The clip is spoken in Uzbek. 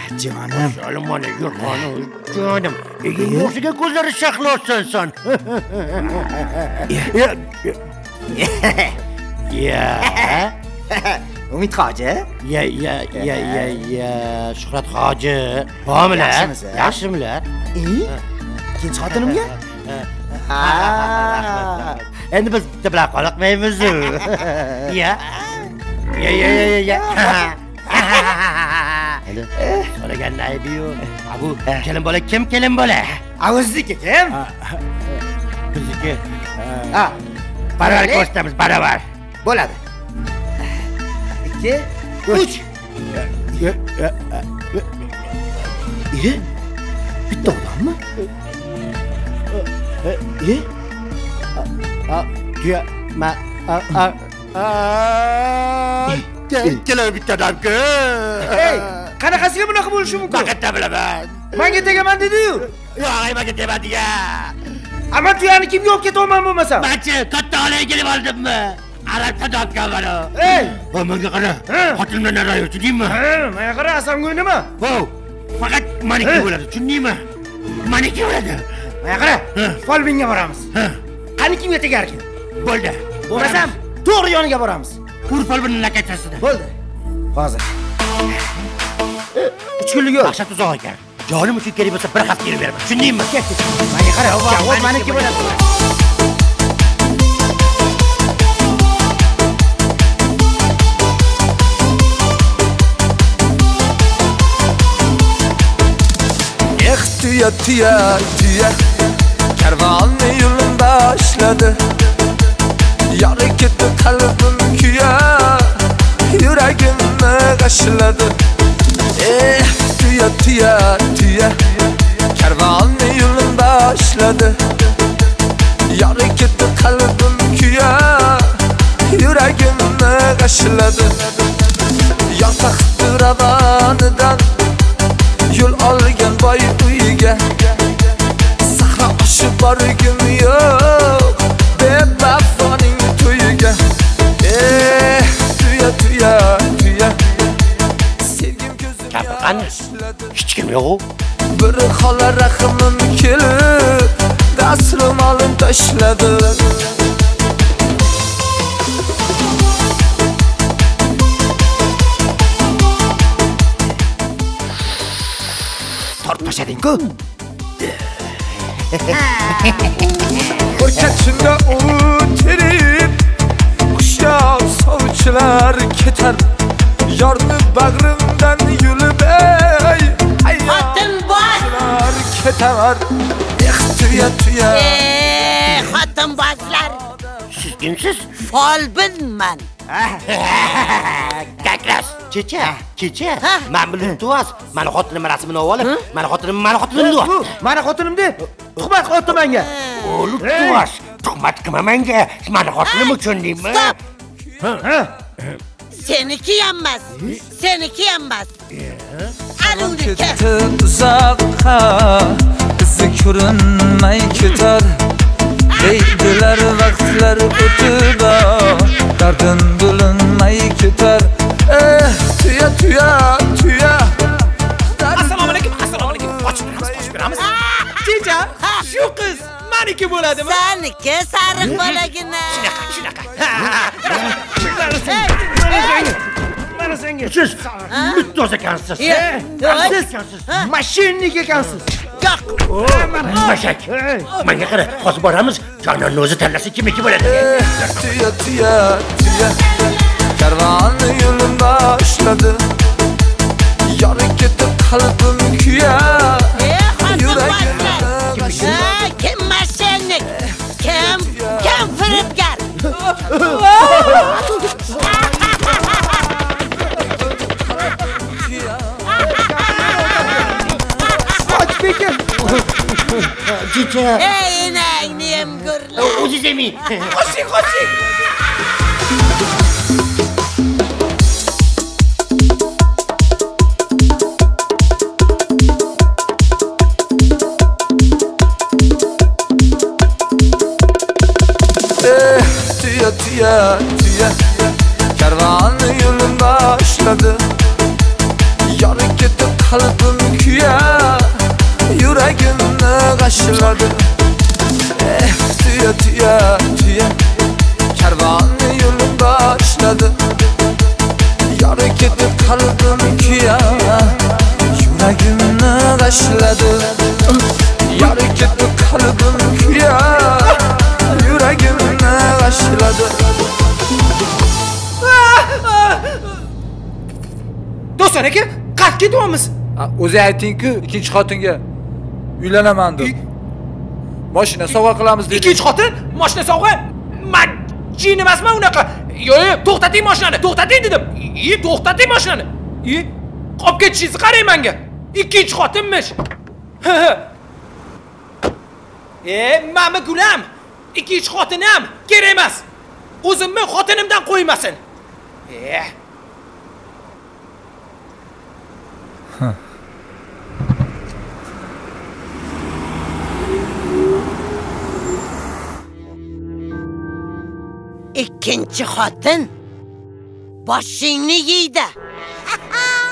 Canım. Salim bana yurtmanı canım. Yoksa gözleri şaklıyorsun sen. Ya. Umid Hoji. Ya. Shuhrat Hoji. Homila. Yaxshimilar? Ikkinchi xotinimga? Endi biz bitta bilan qolmaymiz. Ya. Hadi. So'ragan aybi-yu. Bu kelin bola kim kelin bola? O'ziniki kim? Bizniki. Baravar ko'rsatamiz, baravar. Bo'ladi. 2, 3. Bitta odammi? Kelar bitta odamku. Hey, qanaqasiga bunaqa bo'lishi mumkin? Faqatda bilaman. Menga tegaman dedi-yu. Yo'q, menga tegmadi-ya. Ama tuyani kimga olib ketaman bo'lmasam? Manchi katta olaga kelib oldimmi? Arabcha topgan mana. Hey, Menga qara. Xotinimdan narayo, tushundingmi? menga qara, asamga nima? Vau, faqat meniki bo'ladi, tushundingmi? Meniki bo'ladi. Menga qara, folbinga boramiz. Qani kimga tegar ekan? Bo'ldi. Bo'lmasam, to'g'ri yoniga boramiz. Urfolbinning lakachasida. Bo'ldi. Hozir. 3 kunlik yo'l. Maqsad uzoq ekan. Jonim uchun kerak bo'lsa bir hafta kelib beraman. Tushundingmi? Menga qara, javob meniki bo'ladi. Tuya Kervanı yolun başladı Yarı gitti kalbim küya Yüreğimi kaşladı Tuya Kervanı yolun başladı Yarı gitti kalbim küya Yüreğimi kaşladı Yasaktı ravanıdan Yol algan boy uyga Sahra oshib borgim yo'q Bevafoning to'yiga Tuya Sevgim ko'zim yoshlanadi Hech kim yo'q. Bir xola rahmim kelib Dasrim olib tashladi Tortmashading-ku. Ko'rkachimda o'tirib Qushlar sovchilar ketar Yorni bag'rimdan yulib Xotin bosh ketar Tuya xotin boshlar. Siz kimsiz? Folbinman. Kaklas. Kecha. Men bilibdi-vas. Meni xotinim rasmini olib, meni xotinim deyapti. Meni xotinim deb tuhmat qildi menga. O'libdi-vas. Tuhmat qilma menga. Meni xotinim uchun deymi? Seniki emas. Aluniki. Ketdi uzoqqa Izi ko'rinmay ketar Deydilar vaqtlar o'tib Dardim bo'linmay ketar Tuya Assalomu alaykum. Ochib beramiz. Kecha shu qiz meniki bo'ladimi? Seniki sariq bo'lagina. Shunaqa. Mana senga. Siz mittoz ekansiz. Siz mashinnik ekansiz. Yo'q. Mashak. Menga qara, hozir boramiz. Jononni o'zi tanlasa kimniki bo'ladi? Tuya Kervanı yolun başladı Yarı gitti kalbim küya Kim mashinnik? Kim firibgar? Kecha. Ey nangni ham ko'rlar. O'zingiz emi. Qo'shing. Tuya Kervanı yolun başladı Yarı gitti qalbim kuyar, yuragimni g'ashladi. Tuya tuya tuya karvonni yo'lim boshladi. Yori ketib qalbim kuyar, yuragimni g'ashladi. Yori ketib qalbim kuyar, yuragimni g'ashladi. Do'stlar aka, qayerga ketyapmiz? O'zi ayting-ku, ikkinchi xotinga uylanaman deb. Mashina sovg'a qilamiz dedi. Ikkinchi xotin? Mashina sovg'a? Majin emasmi unaqa? Yo'q, to'xtating mashinani. To'xtating dedim. To'xtating mashinani. Qolib ketishingizni qarang menga. Ikkinchi xotinmish. Mama gulam. Ikkinchi xotinam kerak emas. O'zimni xotinimdan qo'ymasin. Ikkinchi xotin boshingni yeydi.